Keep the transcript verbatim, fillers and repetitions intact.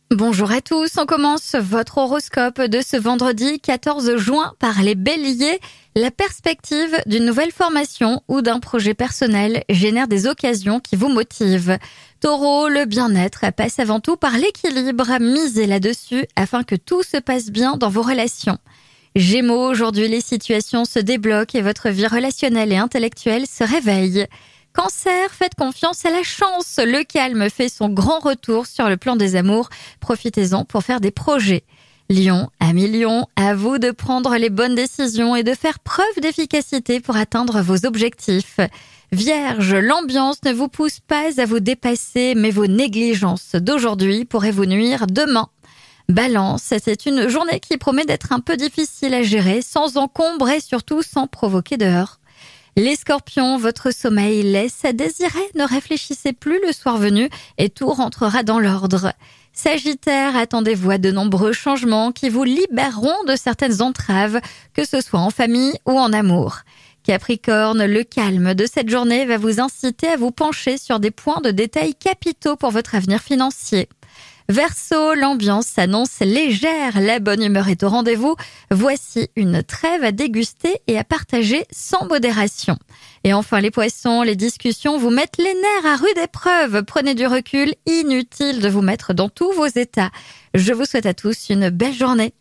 Bonjour à tous, on commence votre horoscope de ce vendredi quatorze juin par les béliers. La perspective d'une nouvelle formation ou d'un projet personnel génère des occasions qui vous motivent. Taureau, le bien-être passe avant tout par l'équilibre, misez là-dessus afin que tout se passe bien dans vos relations. Gémeaux, aujourd'hui les situations se débloquent et votre vie relationnelle et intellectuelle se réveille. Cancer, faites confiance à la chance. Le calme fait son grand retour sur le plan des amours. Profitez-en pour faire des projets. Lion, amis Lion, à vous de prendre les bonnes décisions et de faire preuve d'efficacité pour atteindre vos objectifs. Vierge, l'ambiance ne vous pousse pas à vous dépasser, mais vos négligences d'aujourd'hui pourraient vous nuire demain. Balance, c'est une journée qui promet d'être un peu difficile à gérer, sans encombre et surtout sans provoquer de heurts. Les scorpions, votre sommeil laisse à désirer, ne réfléchissez plus le soir venu et tout rentrera dans l'ordre. Sagittaire, attendez-vous à de nombreux changements qui vous libéreront de certaines entraves, que ce soit en famille ou en amour. Capricorne, le calme de cette journée va vous inciter à vous pencher sur des points de détail capitaux pour votre avenir financier. Verseau, l'ambiance s'annonce légère, la bonne humeur est au rendez-vous. Voici une trêve à déguster et à partager sans modération. Et enfin les poissons, les discussions vous mettent les nerfs à rude épreuve. Prenez du recul, inutile de vous mettre dans tous vos états. Je vous souhaite à tous une belle journée.